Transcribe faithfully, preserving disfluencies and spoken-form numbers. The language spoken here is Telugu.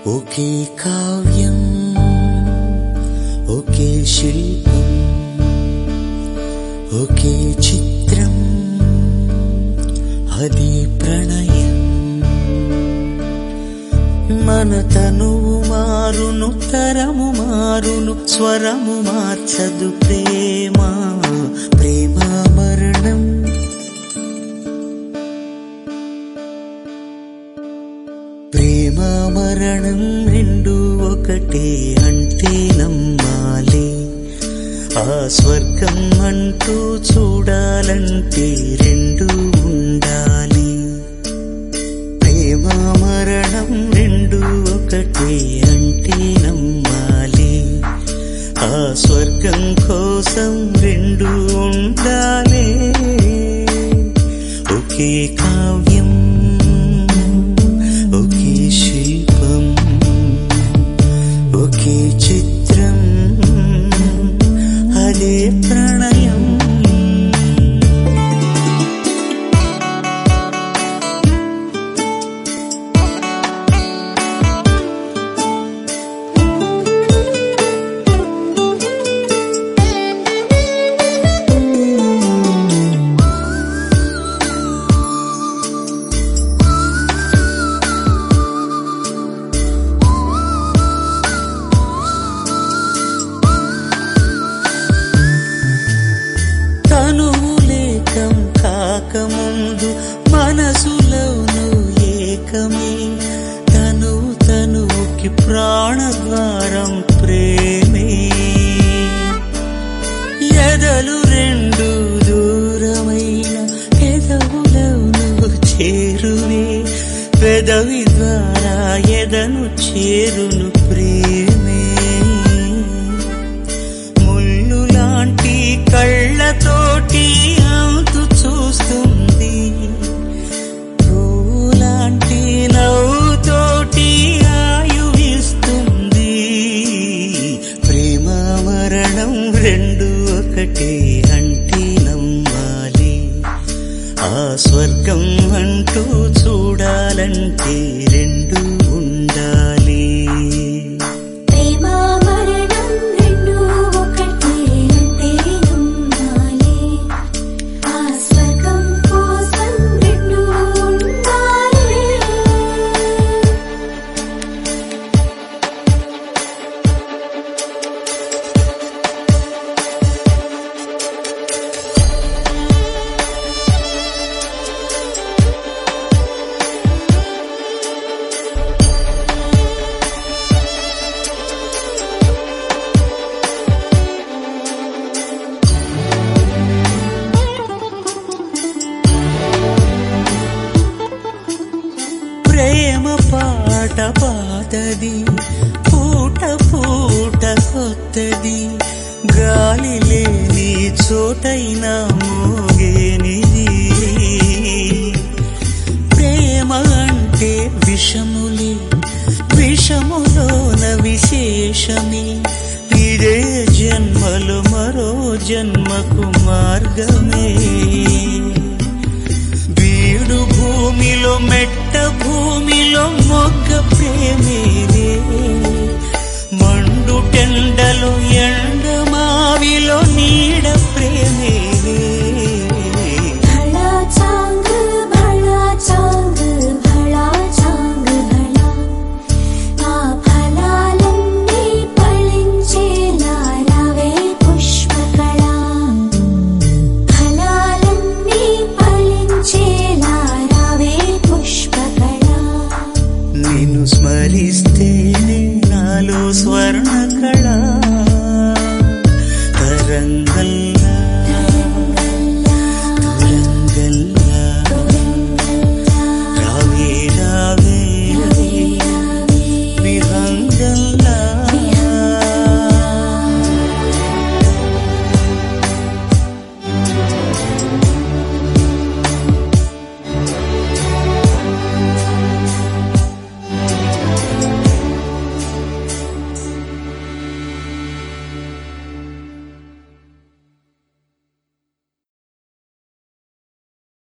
ఒకే కావ్యం ఒకే శిల్పం ఒకే చిత్రం అది ప్రణయం. మన తనువు మారును తరము మారును స్వరము మార్చదు ప్రేమ. ప్రేమ మరణం ప్రేమ మరణం రెండు ఒకటే అంటే నమ్మాలి. ఆ స్వర్గం అంటూ చూడాలంటే రెండు ఉండాలి. ప్రేమ మరణం రెండు ఒకటే అంటే నమ్మాలి. ఆ స్వర్గం కోసం రెండు ఉండాలి. ఒకే కావ్యం ఒకే శిల్పం ఒకే చిత్రం అదే ప్రణయం. కాకముందు మనసులోను ఏకమే తను తనుకి ప్రాణద్వారం ప్రేమే. ఎదలు రెండు దూరమైన పెదవులను చేరువే పెదవి ద్వారా ఎదను చేరును ప్రేమే. ముళ్ళు లాంటి కళ్ళతోటి అంతు చూస్తుంది పూలాంటి నవ్వుతోటి ఆయువిస్తుంది. ప్రేమ మరణం రెండు ఒకటే అంటే నమ్మాలి. ఆ స్వర్గం అంటూ చూడాలంటే రెండు ఉండాలి. ప్రేమ పాట పాతది పూట పూట కొత్తది గాలి లేని చోటైనా మోగేనిది. ప్రేమ అంటే విషములే విషములోన విశేషమే. ఇదే జన్మలో మరో జన్మకు మార్గమే. బీడు భూమిలో మెట్ట భూమిలో మొగ్గ ప్రేమే